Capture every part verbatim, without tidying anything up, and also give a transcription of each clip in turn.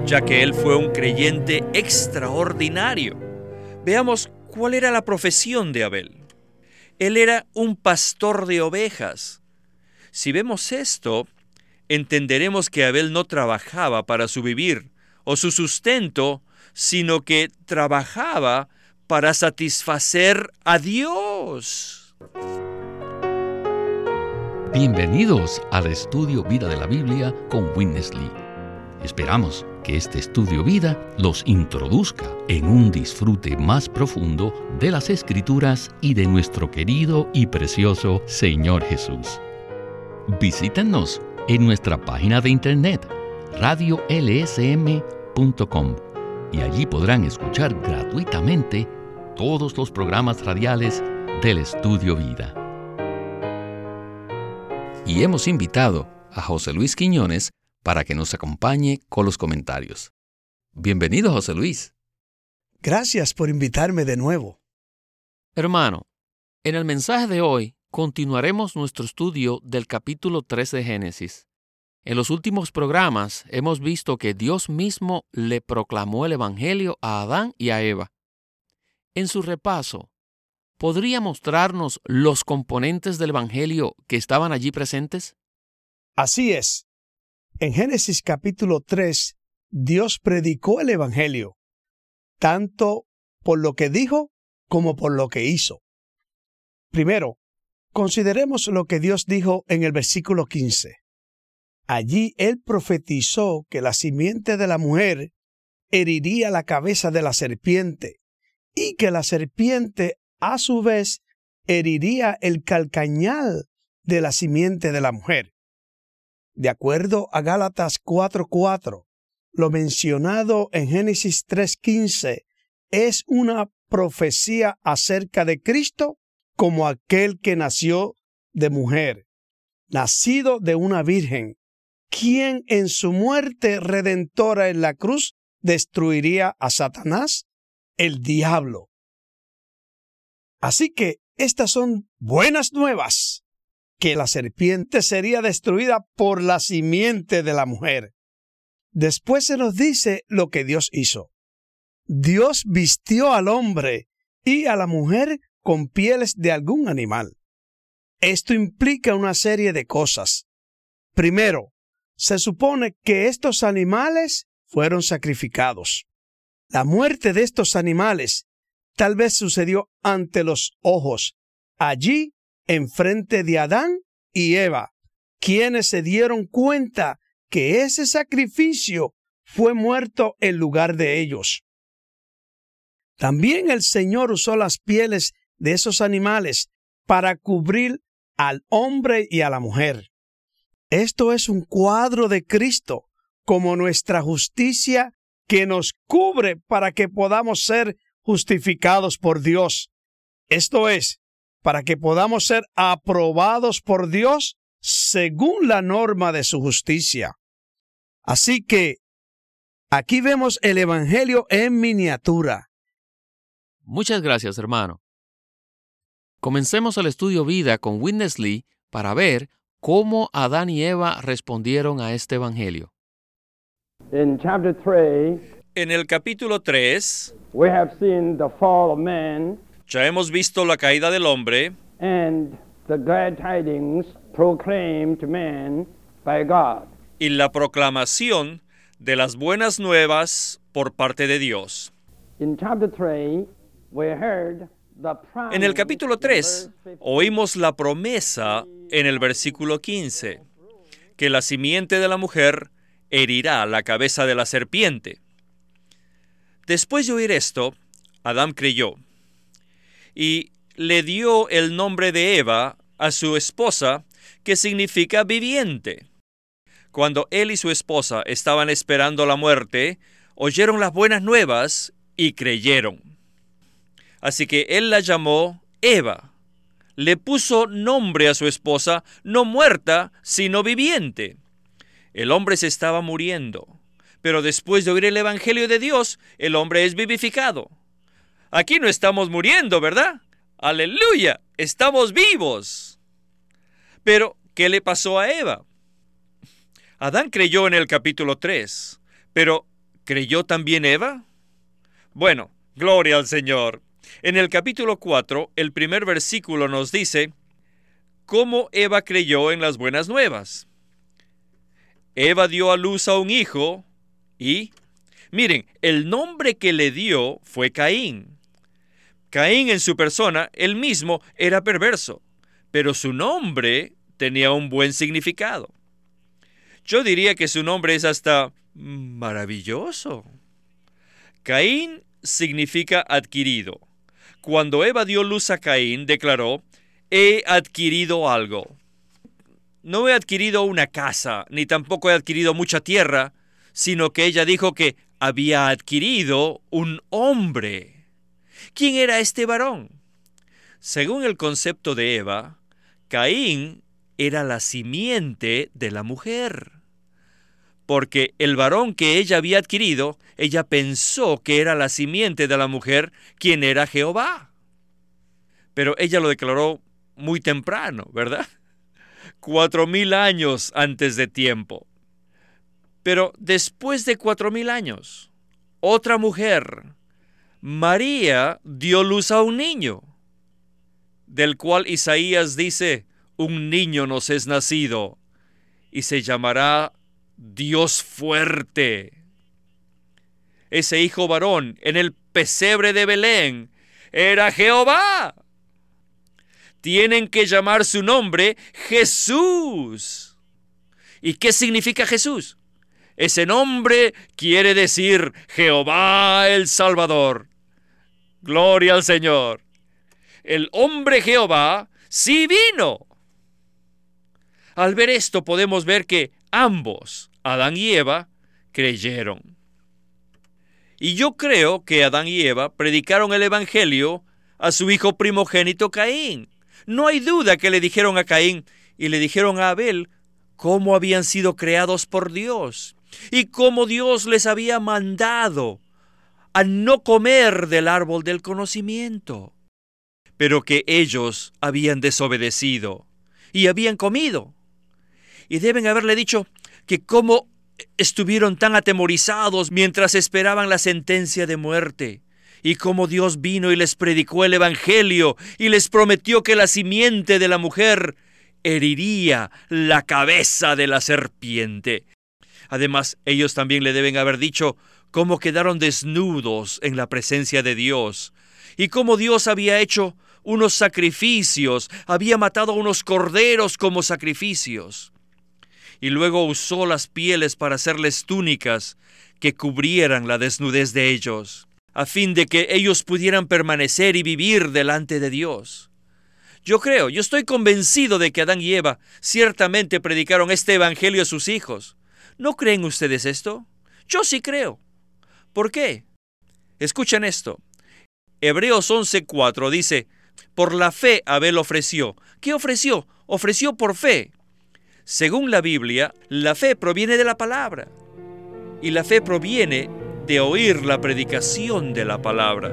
ya que él fue un creyente extraordinario. Veamos cuál era la profesión de Abel. Él era un pastor de ovejas. Si vemos esto, entenderemos que Abel no trabajaba para su vivir o su sustento, sino que trabajaba para satisfacer a Dios. Bienvenidos al estudio Vida de la Biblia con Witness Lee. Esperamos que este estudio vida los introduzca en un disfrute más profundo de las Escrituras y de nuestro querido y precioso Señor Jesús. Visítenos en nuestra página de internet radio l s m punto com y allí podrán escuchar gratuitamente todos los programas radiales del Estudio Vida. Y hemos invitado a José Luis Quiñones para que nos acompañe con los comentarios. Bienvenido, José Luis. Gracias por invitarme de nuevo. Hermano, en el mensaje de hoy continuaremos nuestro estudio del capítulo tres de Génesis. En los últimos programas hemos visto que Dios mismo le proclamó el Evangelio a Adán y a Eva. En su repaso, ¿podría mostrarnos los componentes del Evangelio que estaban allí presentes? Así es. En Génesis capítulo tres, Dios predicó el Evangelio, tanto por lo que dijo como por lo que hizo. Primero, consideremos lo que Dios dijo en el versículo quince. Allí Él profetizó que la simiente de la mujer heriría la cabeza de la serpiente y que la serpiente, a su vez, heriría el calcañal de la simiente de la mujer. De acuerdo a Gálatas cuatro cuatro, lo mencionado en Génesis tres quince es una profecía acerca de Cristo como aquel que nació de mujer, nacido de una virgen, quien en su muerte redentora en la cruz destruiría a Satanás, el diablo. Así que estas son buenas nuevas, que la serpiente sería destruida por la simiente de la mujer. Después se nos dice lo que Dios hizo. Dios vistió al hombre y a la mujer con pieles de algún animal. Esto implica una serie de cosas. Primero, se supone que estos animales fueron sacrificados. La muerte de estos animales tal vez sucedió ante los ojos, allí enfrente de Adán y Eva, quienes se dieron cuenta que ese sacrificio fue muerto en lugar de ellos. También el Señor usó las pieles de esos animales para cubrir al hombre y a la mujer. Esto es un cuadro de Cristo como nuestra justicia que nos cubre para que podamos ser justificados por Dios. Esto es, para que podamos ser aprobados por Dios según la norma de su justicia. Así que aquí vemos el Evangelio en miniatura. Muchas gracias, hermano. Comencemos el estudio vida con Witness Lee para ver cómo Adán y Eva respondieron a este Evangelio. In chapter three, En el capítulo tres, we have seen the fall of man ya hemos visto la caída del hombre and the glad tidings proclaimed to man by God. y la proclamación de las buenas nuevas por parte de Dios. In chapter three, we heard the promise. En el capítulo tres, oímos la promesa en el versículo quince, que la simiente de la mujer herirá la cabeza de la serpiente. Después de oír esto, Adán creyó y le dio el nombre de Eva a su esposa, que significa viviente. Cuando él y su esposa estaban esperando la muerte, oyeron las buenas nuevas y creyeron. Así que él la llamó Eva. Le puso nombre a su esposa, no muerta, sino viviente. El hombre se estaba muriendo, pero después de oír el Evangelio de Dios, el hombre es vivificado. Aquí no estamos muriendo, ¿verdad? ¡Aleluya! ¡Estamos vivos! Pero, ¿qué le pasó a Eva? Adán creyó en el capítulo tres, pero ¿creyó también Eva? Bueno, gloria al Señor. En el capítulo cuatro, el primer versículo nos dice cómo Eva creyó en las buenas nuevas. Eva dio a luz a un hijo y, miren, el nombre que le dio fue Caín. Caín en su persona, él mismo, era perverso, pero su nombre tenía un buen significado. Yo diría que su nombre es hasta maravilloso. Caín significa adquirido. Cuando Eva dio luz a Caín, declaró, he adquirido algo. No he adquirido una casa, ni tampoco he adquirido mucha tierra, sino que ella dijo que había adquirido un hombre. ¿Quién era este varón? Según el concepto de Eva, Caín era la simiente de la mujer. Porque el varón que ella había adquirido, ella pensó que era la simiente de la mujer, quien era Jehová. Pero ella lo declaró muy temprano, ¿verdad? Cuatro mil años antes de tiempo. Pero después de cuatro mil años, otra mujer, María, dio luz a un niño, del cual Isaías dice, un niño nos es nacido, y se llamará Dios fuerte. Ese hijo varón en el pesebre de Belén era Jehová. Tienen que llamar su nombre Jesús. ¿Y qué significa Jesús? Ese nombre quiere decir Jehová el Salvador. Gloria al Señor. El hombre Jehová sí vino. Al ver esto podemos ver que ambos, Adán y Eva, creyeron. Y yo creo que Adán y Eva predicaron el evangelio a su hijo primogénito Caín. No hay duda que le dijeron a Caín y le dijeron a Abel cómo habían sido creados por Dios y cómo Dios les había mandado a no comer del árbol del conocimiento, pero que ellos habían desobedecido y habían comido. Y deben haberle dicho que cómo estuvieron tan atemorizados mientras esperaban la sentencia de muerte, y cómo Dios vino y les predicó el evangelio y les prometió que la simiente de la mujer heriría la cabeza de la serpiente. Además, ellos también le deben haber dicho cómo quedaron desnudos en la presencia de Dios y cómo Dios había hecho unos sacrificios, había matado a unos corderos como sacrificios. Y luego usó las pieles para hacerles túnicas que cubrieran la desnudez de ellos, a fin de que ellos pudieran permanecer y vivir delante de Dios. Yo creo, yo estoy convencido de que Adán y Eva ciertamente predicaron este evangelio a sus hijos. ¿No creen ustedes esto? Yo sí creo. ¿Por qué? Escuchen esto. Hebreos once cuatro dice, por la fe Abel ofreció. ¿Qué ofreció? Ofreció por fe. Según la Biblia, la fe proviene de la palabra. Y la fe proviene de oír la predicación de la palabra.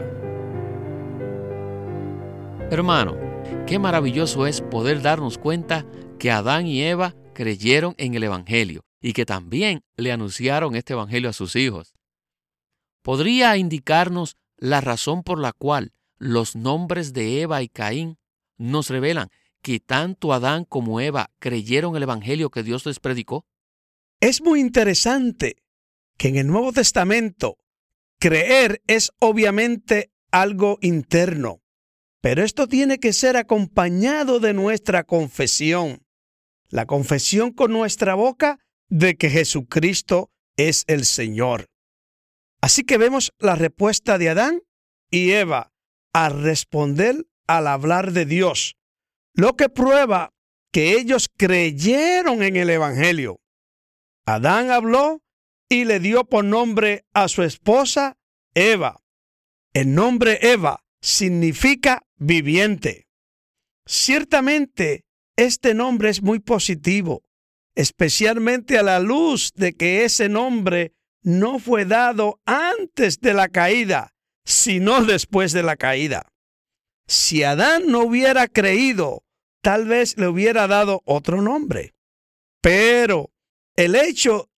Hermano, qué maravilloso es poder darnos cuenta que Adán y Eva creyeron en el evangelio y que también le anunciaron este evangelio a sus hijos. ¿Podría indicarnos la razón por la cual los nombres de Eva y Caín nos revelan que tanto Adán como Eva creyeron el evangelio que Dios les predicó? Es muy interesante que en el Nuevo Testamento creer es obviamente algo interno, pero esto tiene que ser acompañado de nuestra confesión. La confesión con nuestra boca de que Jesucristo es el Señor. Así que vemos la respuesta de Adán y Eva al responder al hablar de Dios, lo que prueba que ellos creyeron en el evangelio. Adán habló y le dio por nombre a su esposa Eva. El nombre Eva significa viviente. Ciertamente, este nombre es muy positivo, especialmente a la luz de que ese nombre no fue dado antes de la caída, sino después de la caída. Si Adán no hubiera creído, tal vez le hubiera dado otro nombre. Pero el hecho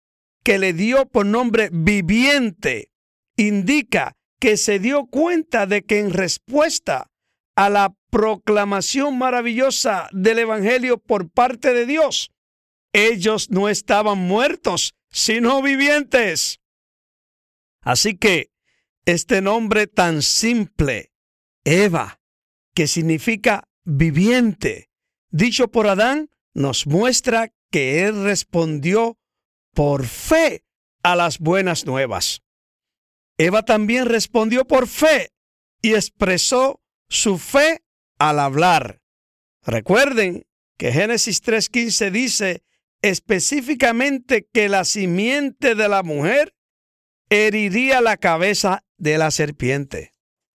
que le dio por nombre viviente indica que se dio cuenta de que en respuesta a la proclamación maravillosa del Evangelio por parte de Dios, ellos no estaban muertos, sino vivientes. Así que este nombre tan simple, Eva, que significa viviente, dicho por Adán, nos muestra que él respondió por fe a las buenas nuevas. Eva también respondió por fe y expresó su fe al hablar. Recuerden que Génesis tres quince dice específicamente que la simiente de la mujer heriría la cabeza de la serpiente.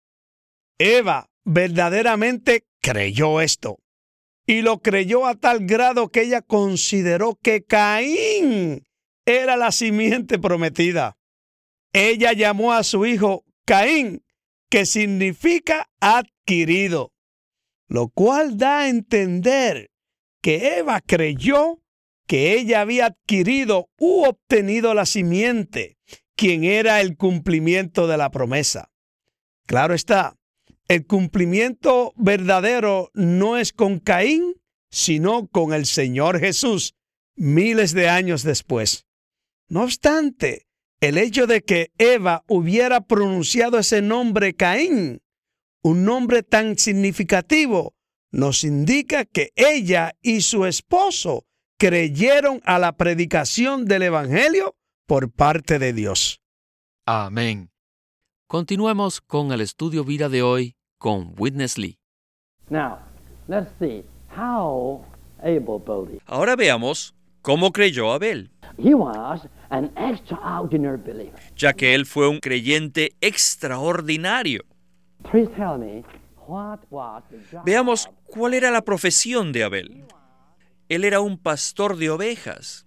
Eva verdaderamente creyó esto. Y lo creyó a tal grado que ella consideró que Caín era la simiente prometida. Ella llamó a su hijo Caín, que significa adquirido, lo cual da a entender que Eva creyó que ella había adquirido u obtenido la simiente, quien era el cumplimiento de la promesa. Claro está, el cumplimiento verdadero no es con Caín, sino con el Señor Jesús, miles de años después. No obstante, el hecho de que Eva hubiera pronunciado ese nombre Caín, un nombre tan significativo, nos indica que ella y su esposo creyeron a la predicación del Evangelio por parte de Dios. Amén. Continuemos con el estudio vida de hoy con Witness Lee. Now, let's see how Abel believed. Ahora veamos cómo creyó Abel, He was an extraordinary believer. ya que él fue un creyente extraordinario. Please tell me, what was the job? Veamos cuál era la profesión de Abel. Él era un pastor de ovejas.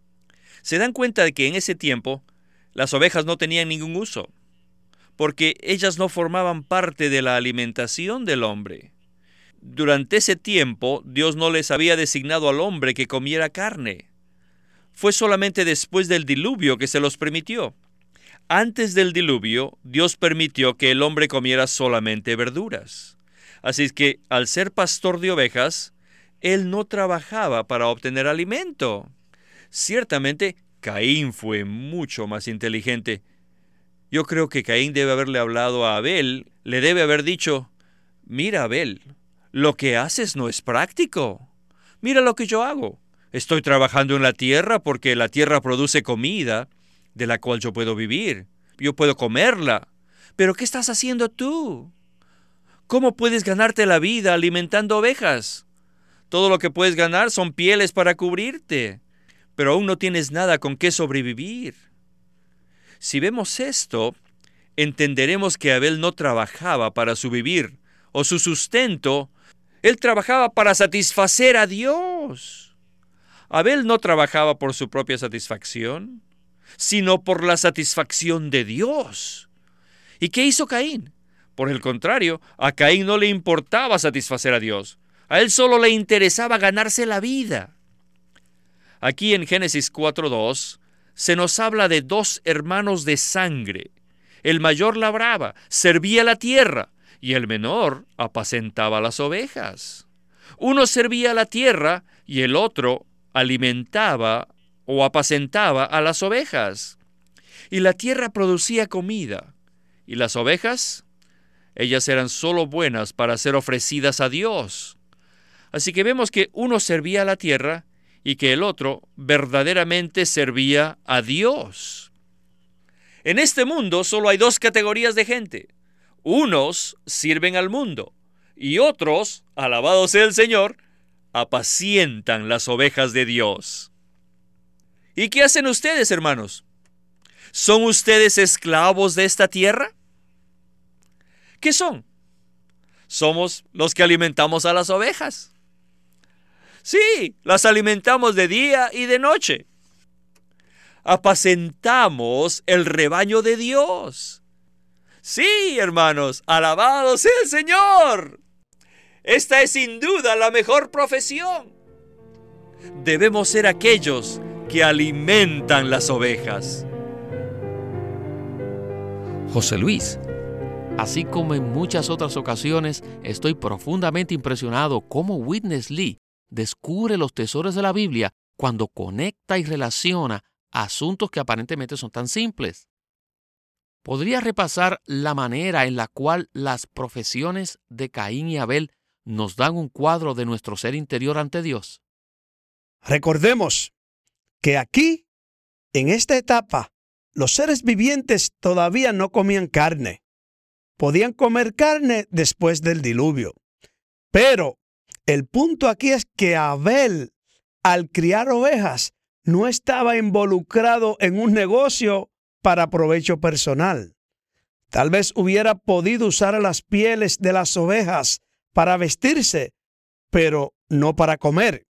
Se dan cuenta de que en ese tiempo las ovejas no tenían ningún uso, porque ellas no formaban parte de la alimentación del hombre. Durante ese tiempo, Dios no les había designado al hombre que comiera carne. Fue solamente después del diluvio que se los permitió. Antes del diluvio, Dios permitió que el hombre comiera solamente verduras. Así que, al ser pastor de ovejas, él no trabajaba para obtener alimento. Ciertamente, Caín fue mucho más inteligente. Yo creo que Caín debe haberle hablado a Abel, le debe haber dicho, mira Abel, lo que haces no es práctico. Mira lo que yo hago. Estoy trabajando en la tierra porque la tierra produce comida de la cual yo puedo vivir. Yo puedo comerla. Pero ¿qué estás haciendo tú? ¿Cómo puedes ganarte la vida alimentando ovejas? Todo lo que puedes ganar son pieles para cubrirte, pero aún no tienes nada con qué sobrevivir. Si vemos esto, entenderemos que Abel no trabajaba para su vivir o su sustento. Él trabajaba para satisfacer a Dios. Abel no trabajaba por su propia satisfacción, sino por la satisfacción de Dios. ¿Y qué hizo Caín? Por el contrario, a Caín no le importaba satisfacer a Dios. A él solo le interesaba ganarse la vida. Aquí en Génesis cuatro dos se nos habla de dos hermanos de sangre. El mayor labraba, servía la tierra, y el menor apacentaba las ovejas. Uno servía la tierra y el otro alimentaba o apacentaba a las ovejas. Y la tierra producía comida, y las ovejas, ellas eran solo buenas para ser ofrecidas a Dios. Así que vemos que uno servía a la tierra y que el otro verdaderamente servía a Dios. En este mundo solo hay dos categorías de gente. Unos sirven al mundo y otros, alabado sea el Señor, apacientan las ovejas de Dios. ¿Y qué hacen ustedes, hermanos? ¿Son ustedes esclavos de esta tierra? ¿Qué son? Somos los que alimentamos a las ovejas. Sí, las alimentamos de día y de noche. Apacentamos el rebaño de Dios. Sí, hermanos, alabado sea el Señor. Esta es sin duda la mejor profesión. Debemos ser aquellos que alimentan las ovejas. José Luis, así como en muchas otras ocasiones, estoy profundamente impresionado cómo Witness Lee descubre los tesoros de la Biblia cuando conecta y relaciona asuntos que aparentemente son tan simples. ¿Podría repasar la manera en la cual las profesiones de Caín y Abel nos dan un cuadro de nuestro ser interior ante Dios? Recordemos que aquí, en esta etapa, los seres vivientes todavía no comían carne. Podían comer carne después del diluvio. Pero el punto aquí es que Abel, al criar ovejas, no estaba involucrado en un negocio para provecho personal. Tal vez hubiera podido usar las pieles de las ovejas para vestirse, pero no para comer.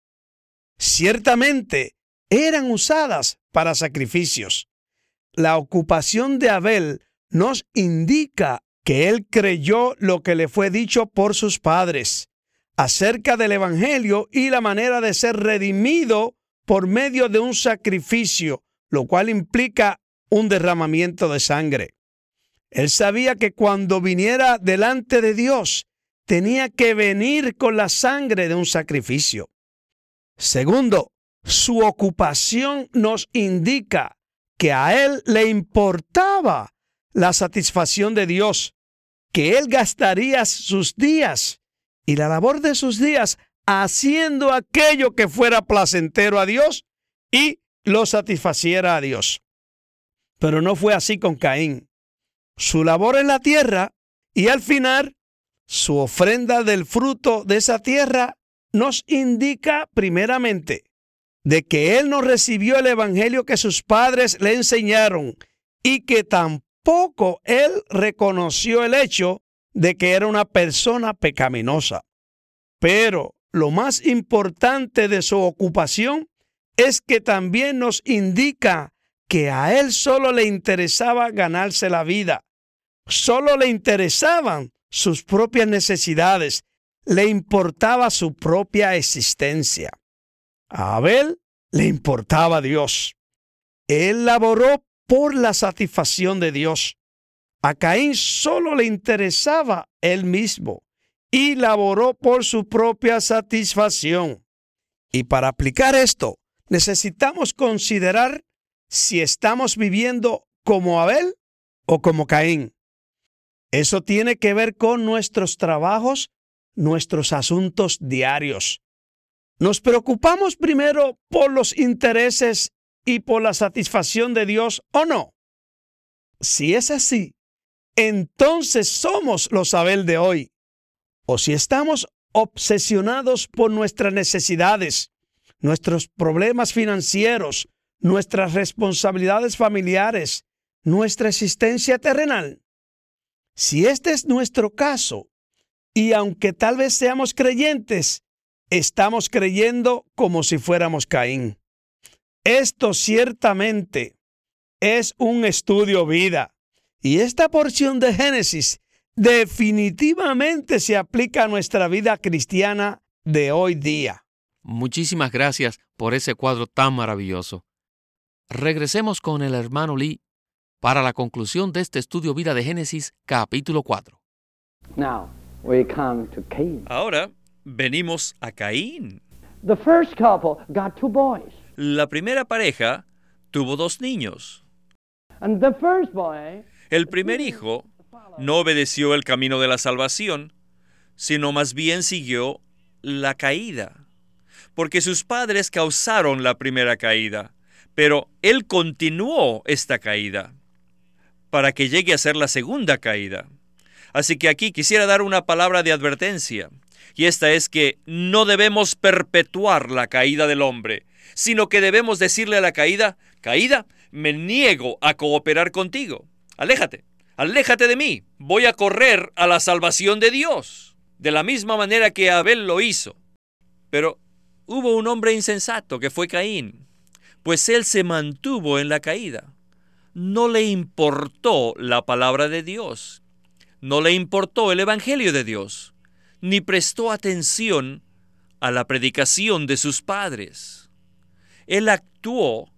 Ciertamente eran usadas para sacrificios. La ocupación de Abel nos indica que él creyó lo que le fue dicho por sus padres acerca del Evangelio y la manera de ser redimido por medio de un sacrificio, lo cual implica un derramamiento de sangre. Él sabía que cuando viniera delante de Dios, tenía que venir con la sangre de un sacrificio. Segundo, su ocupación nos indica que a él le importaba la satisfacción de Dios, que él gastaría sus días y la labor de sus días haciendo aquello que fuera placentero a Dios y lo satisfaciera a Dios. Pero no fue así con Caín. Su labor en la tierra y al final su ofrenda del fruto de esa tierra nos indica primeramente de que él no recibió el evangelio que sus padres le enseñaron y que tampoco él reconoció el hecho de que era una persona pecaminosa. Pero lo más importante de su ocupación es que también nos indica que a él solo le interesaba ganarse la vida. Solo le interesaban sus propias necesidades. Le importaba su propia existencia. A Abel le importaba Dios. Él laboró por la satisfacción de Dios. A Caín solo le interesaba él mismo y laboró por su propia satisfacción. Y para aplicar esto, necesitamos considerar si estamos viviendo como Abel o como Caín. Eso tiene que ver con nuestros trabajos, nuestros asuntos diarios. ¿Nos preocupamos primero por los intereses y por la satisfacción de Dios o no? Si es así, entonces somos los Abel de hoy. O si estamos obsesionados por nuestras necesidades, nuestros problemas financieros, nuestras responsabilidades familiares, nuestra existencia terrenal. Si este es nuestro caso, y aunque tal vez seamos creyentes, estamos creyendo como si fuéramos Caín. Esto ciertamente es un estudio vida. Y esta porción de Génesis definitivamente se aplica a nuestra vida cristiana de hoy día. Muchísimas gracias por ese cuadro tan maravilloso. Regresemos con el hermano Lee para la conclusión de este estudio vida de Génesis capítulo cuatro. Now we come to Cain. Ahora venimos a Caín. The first couple got two boys. La primera pareja tuvo dos niños. And the first boy, El primer hijo no obedeció el camino de la salvación, sino más bien siguió la caída, porque sus padres causaron la primera caída, pero él continuó esta caída para que llegue a ser la segunda caída. Así que aquí quisiera dar una palabra de advertencia, y esta es que no debemos perpetuar la caída del hombre, sino que debemos decirle a la caída: caída, me niego a cooperar contigo. Aléjate, aléjate de mí. Voy a correr a la salvación de Dios, de la misma manera que Abel lo hizo. Pero hubo un hombre insensato que fue Caín, pues él se mantuvo en la caída. No le importó la palabra de Dios, no le importó el evangelio de Dios, ni prestó atención a la predicación de sus padres. Él actuó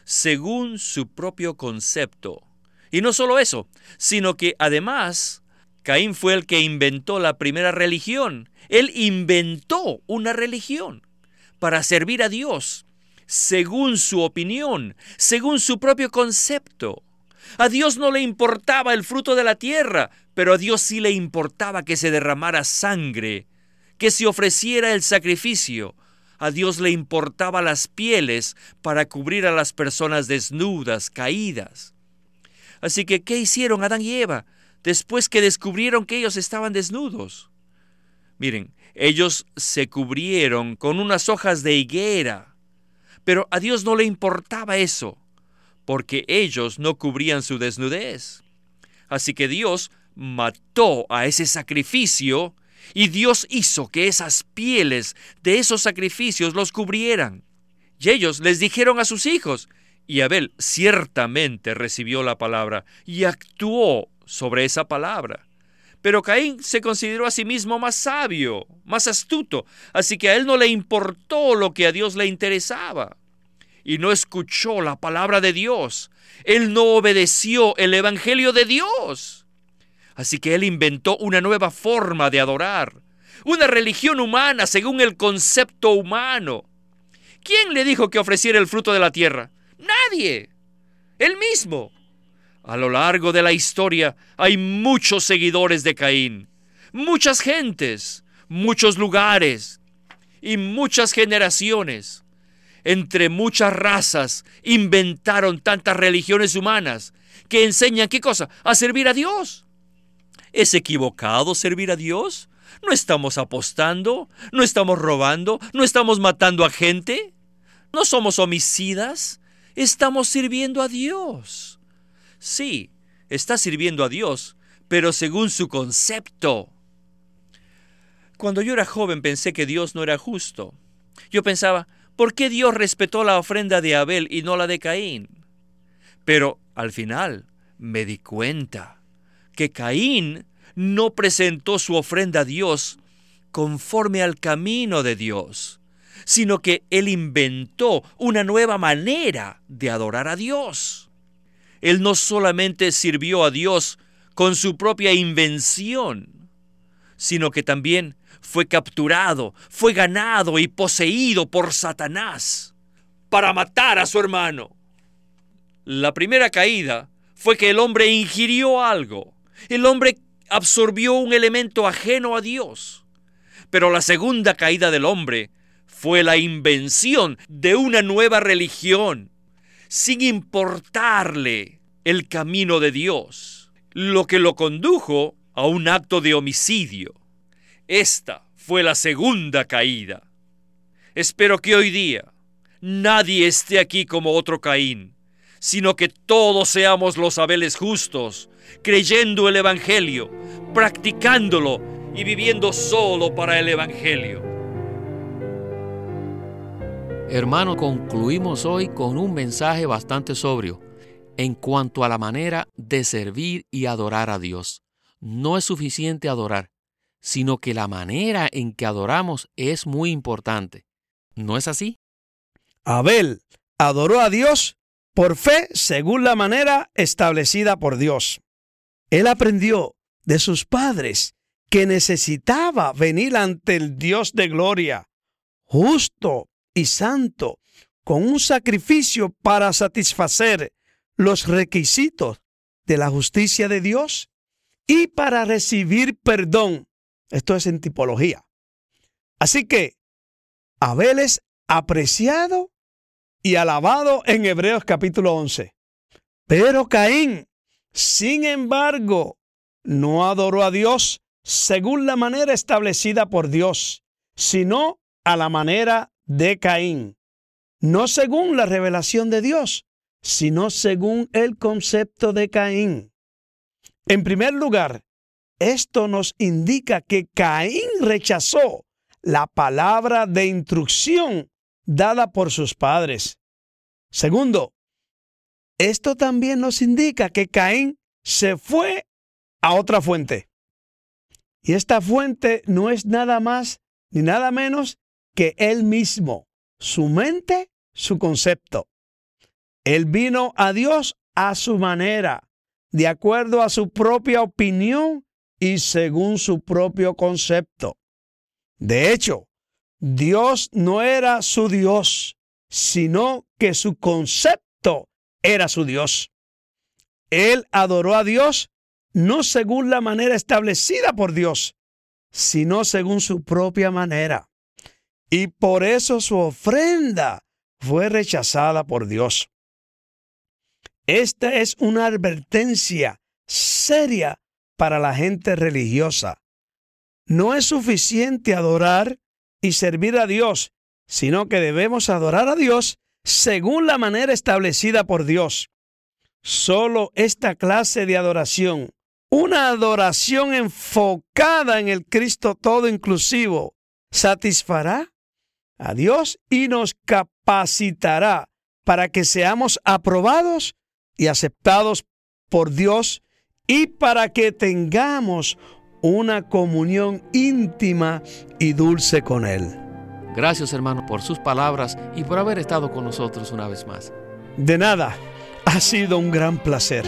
según su propio concepto. Y no solo eso, sino que además Caín fue el que inventó la primera religión. Él inventó una religión para servir a Dios, según su opinión, según su propio concepto. A Dios no le importaba el fruto de la tierra, pero a Dios sí le importaba que se derramara sangre, que se ofreciera el sacrificio. A Dios le importaba las pieles para cubrir a las personas desnudas, caídas. Así que, ¿qué hicieron Adán y Eva después que descubrieron que ellos estaban desnudos? Miren, ellos se cubrieron con unas hojas de higuera, pero a Dios no le importaba eso, porque ellos no cubrían su desnudez. Así que Dios mató a ese sacrificio y Dios hizo que esas pieles de esos sacrificios los cubrieran. Y ellos les dijeron a sus hijos, y Abel ciertamente recibió la palabra y actuó sobre esa palabra. Pero Caín se consideró a sí mismo más sabio, más astuto, así que a él no le importó lo que a Dios le interesaba. Y no escuchó la palabra de Dios. Él no obedeció el evangelio de Dios. Así que él inventó una nueva forma de adorar, una religión humana según el concepto humano. ¿Quién le dijo que ofreciera el fruto de la tierra? Nadie. Él mismo. A lo largo de la historia hay muchos seguidores de Caín, muchas gentes, muchos lugares y muchas generaciones. Entre muchas razas inventaron tantas religiones humanas que enseñan, ¿qué cosa? A servir a Dios. ¿Es equivocado servir a Dios? ¿No estamos apostando? ¿No estamos robando? ¿No estamos matando a gente? ¿No somos homicidas? Estamos sirviendo a Dios. Sí, está sirviendo a Dios, pero según su concepto. Cuando yo era joven pensé que Dios no era justo. Yo pensaba, ¿por qué Dios respetó la ofrenda de Abel y no la de Caín? Pero al final me di cuenta que Caín no presentó su ofrenda a Dios conforme al camino de Dios, sino que él inventó una nueva manera de adorar a Dios. Él no solamente sirvió a Dios con su propia invención, sino que también fue capturado, fue ganado y poseído por Satanás para matar a su hermano. La primera caída fue que el hombre ingirió algo. El hombre absorbió un elemento ajeno a Dios. Pero la segunda caída del hombre fue la invención de una nueva religión, sin importarle el camino de Dios, lo que lo condujo a un acto de homicidio. Esta fue la segunda caída. Espero que hoy día nadie esté aquí como otro Caín, sino que todos seamos los Abeles justos, creyendo el Evangelio, practicándolo y viviendo solo para el Evangelio. Hermano, concluimos hoy con un mensaje bastante sobrio en cuanto a la manera de servir y adorar a Dios. No es suficiente adorar, sino que la manera en que adoramos es muy importante. ¿No es así? Abel adoró a Dios por fe según la manera establecida por Dios. Él aprendió de sus padres que necesitaba venir ante el Dios de gloria, justo y santo, con un sacrificio para satisfacer los requisitos de la justicia de Dios y para recibir perdón. Esto es en tipología. Así que Abel es apreciado y alabado en Hebreos capítulo once. Pero Caín, sin embargo, no adoró a Dios según la manera establecida por Dios, sino a la manera de Caín. No según la revelación de Dios, sino según el concepto de Caín. En primer lugar, esto nos indica que Caín rechazó la palabra de instrucción dada por sus padres. Segundo, esto también nos indica que Caín se fue a otra fuente. Y esta fuente no es nada más ni nada menos que él mismo, su mente, su concepto. Él vino a Dios a su manera, de acuerdo a su propia opinión y según su propio concepto. De hecho, Dios no era su Dios, sino que su concepto era su Dios. Él adoró a Dios no según la manera establecida por Dios, sino según su propia manera. Y por eso su ofrenda fue rechazada por Dios. Esta es una advertencia seria para la gente religiosa. No es suficiente adorar y servir a Dios, sino que debemos adorar a Dios según la manera establecida por Dios. Solo esta clase de adoración, una adoración enfocada en el Cristo todo inclusivo, satisfará a Dios y nos capacitará para que seamos aprobados y aceptados por Dios y para que tengamos una comunión íntima y dulce con Él. Gracias, hermano, por sus palabras y por haber estado con nosotros una vez más. De nada, ha sido un gran placer.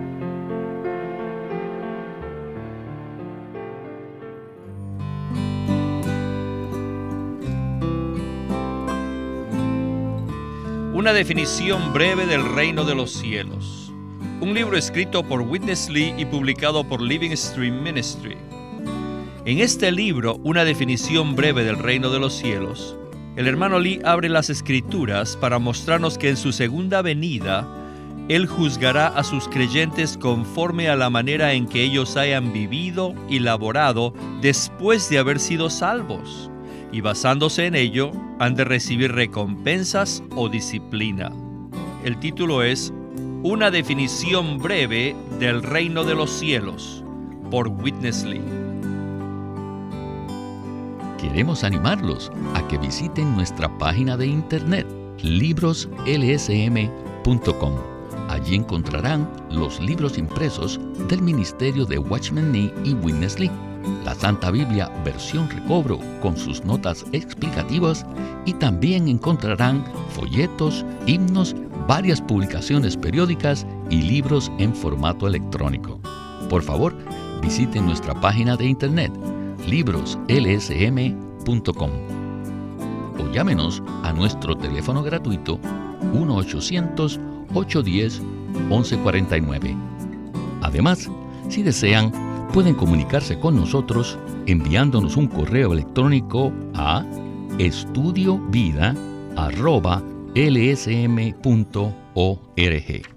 Una definición breve del reino de los cielos. Un libro escrito por Witness Lee y publicado por Living Stream Ministry. En este libro, Una definición breve del reino de los cielos, el hermano Lee abre las escrituras para mostrarnos que en su segunda venida, Él juzgará a sus creyentes conforme a la manera en que ellos hayan vivido y laborado después de haber sido salvos, y basándose en ello, han de recibir recompensas o disciplina. El título es Una definición breve del reino de los cielos, por Witness Lee. Queremos animarlos a que visiten nuestra página de internet, libros l s m punto com. Allí encontrarán los libros impresos del ministerio de Watchman Nee y Witness Lee, la Santa Biblia versión recobro con sus notas explicativas, y también encontrarán folletos, himnos, varias publicaciones periódicas y libros en formato electrónico. Por favor, visiten nuestra página de internet, libros l s m punto com, o llámenos a nuestro teléfono gratuito uno ochocientos, ocho uno cero, once cuarenta y nueve. Además, si desean, pueden comunicarse con nosotros enviándonos un correo electrónico a estudiovida arroba l s m punto org.